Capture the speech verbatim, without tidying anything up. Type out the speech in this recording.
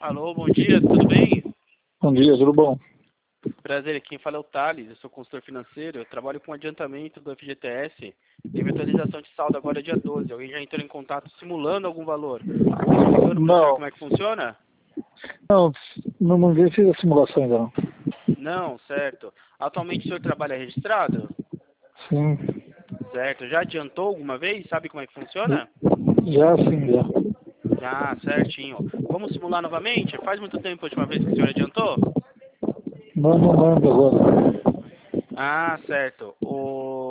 Alô, bom dia, tudo bem? Bom dia, tudo bom? Prazer, quem fala é o Thales, eu sou consultor financeiro, eu trabalho com adiantamento do F G T S. Teve atualização de saldo agora dia doze, alguém já entrou em contato simulando algum valor? Ou explicando para o senhor Não, como é que funciona? não, não, ninguém fez a simulação ainda não. Não, certo. Atualmente o senhor trabalha registrado? Sim, Certo. Já adiantou alguma vez? Sabe como é que funciona? já sim, já. Ah, certinho. Vamos simular novamente? Faz muito tempo a última vez que o senhor adiantou? Não, não lembro agora. Ah, certo. O